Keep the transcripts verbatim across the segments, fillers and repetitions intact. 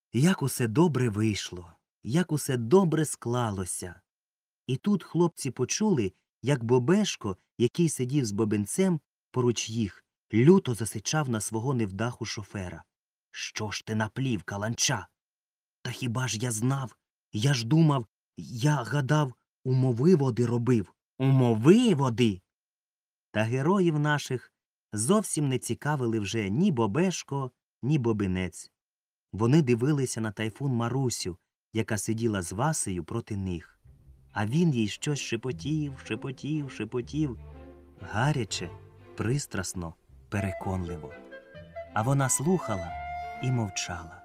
Як усе добре вийшло, як усе добре склалося. І тут хлопці почули, як Бобешко, який сидів з бубенцем поруч їх, люто засичав на свого невдаху шофера. «Що ж ти наплів, каланча? Та хіба ж я знав? Я ж думав, я гадав, умовиводи робив. Умовиводи!» Та героїв наших зовсім не цікавили вже ні Бобешко, ні бубенець. Вони дивилися на Тайфун Марусю, яка сиділа з Васею проти них. А він їй щось шепотів, шепотів, шепотів. Гаряче, пристрасно, переконливо. А вона слухала і мовчала.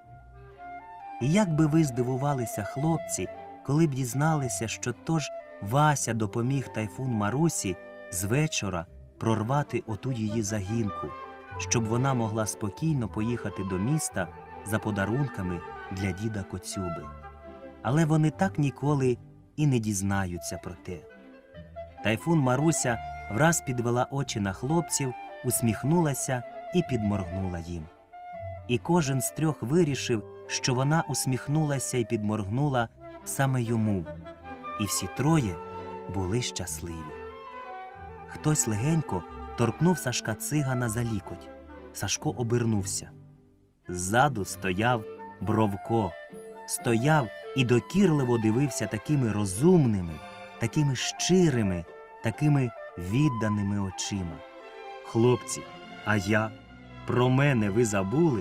І як би ви здивувалися, хлопці, коли б дізналися, що то ж Вася допоміг Тайфун Марусі з вечора прорвати оту її загінку, щоб вона могла спокійно поїхати до міста за подарунками для діда Коцюби. Але вони так ніколи і не дізнаються про те. Тайфун Маруся враз підвела очі на хлопців, усміхнулася і підморгнула їм. І кожен з трьох вирішив, що вона усміхнулася і підморгнула саме йому. І всі троє були щасливі. Хтось легенько торкнув Сашка Цигана за лікоть. Сашко обернувся. Ззаду стояв Бровко. Стояв і докірливо дивився такими розумними, такими щирими, такими відданими очима. «Хлопці, а я? Про мене ви забули?»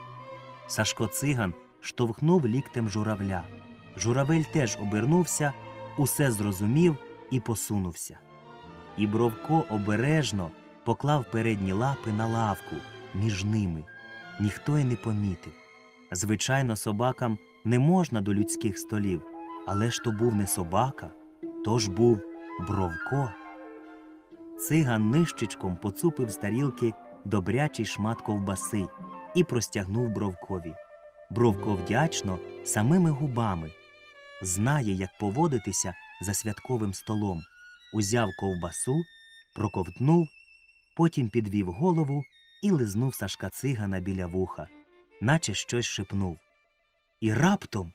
Сашко Циган штовхнув ліктем журавля. Журавель теж обернувся, усе зрозумів і посунувся. І Бровко обережно поклав передні лапи на лавку між ними. Ніхто й не помітив. Звичайно, собакам не можна до людських столів, але ж то був не собака, то ж був Бровко. Циган нищечком поцупив з тарілки добрячий шмат ковбаси і простягнув Бровкові. Бровко вдячно самими губами. Знає, як поводитися за святковим столом. Узяв ковбасу, проковтнув, потім підвів голову і лизнув Сашка Цигана біля вуха, наче щось шепнув. І раптом,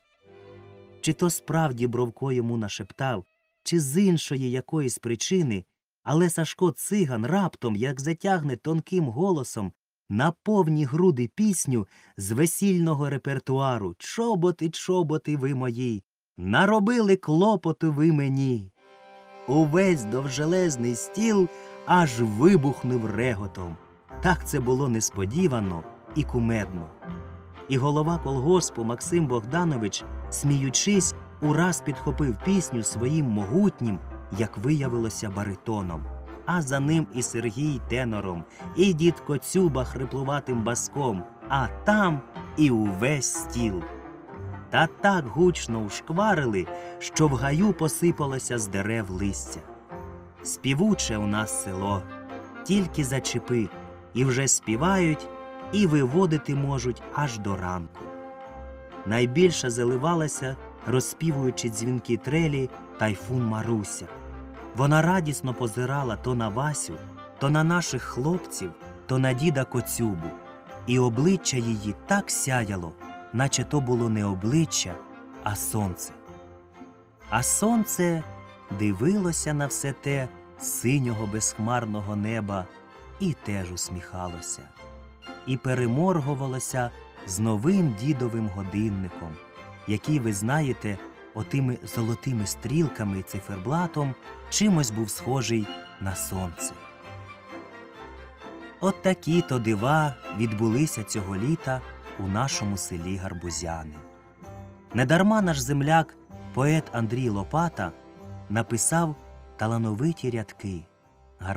чи то справді Бровко йому нашептав, чи з іншої якоїсь причини, але Сашко Циган раптом, як затягне тонким голосом на повні груди пісню з весільного репертуару «Чоботи, чоботи ви мої, наробили клопоту ви мені». Увесь довжелезний стіл аж вибухнув реготом. Так це було несподівано і кумедно. І голова колгоспу Максим Богданович, сміючись, ураз підхопив пісню своїм могутнім, як виявилося, баритоном. А за ним і Сергій тенором, і дід Коцюба хриплуватим баском, а там і увесь стіл. Та так гучно ушкварили, що в гаю посипалося з дерев листя. Співуче у нас село, тільки зачепи, і вже співають, і виводити можуть аж до ранку. Найбільше заливалася, розспівуючи дзвінки трелі, Тайфун Маруся. Вона радісно позирала то на Васю, то на наших хлопців, то на діда Коцюбу. І обличчя її так сяяло, наче то було не обличчя, а сонце. А сонце дивилося на все те синього безхмарного неба і теж усміхалося. І переморгувалося з новим дідовим годинником, який, ви знаєте, отими золотими стрілками і циферблатом чимось був схожий на сонце. От такі-то дива відбулися цього літа у нашому селі Гарбузяни. Недарма наш земляк, поет Андрій Лопата, написав талановиті рядки: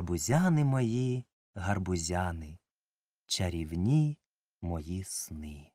«Гарбузяни мої, гарбузяни, чарівні мої сни».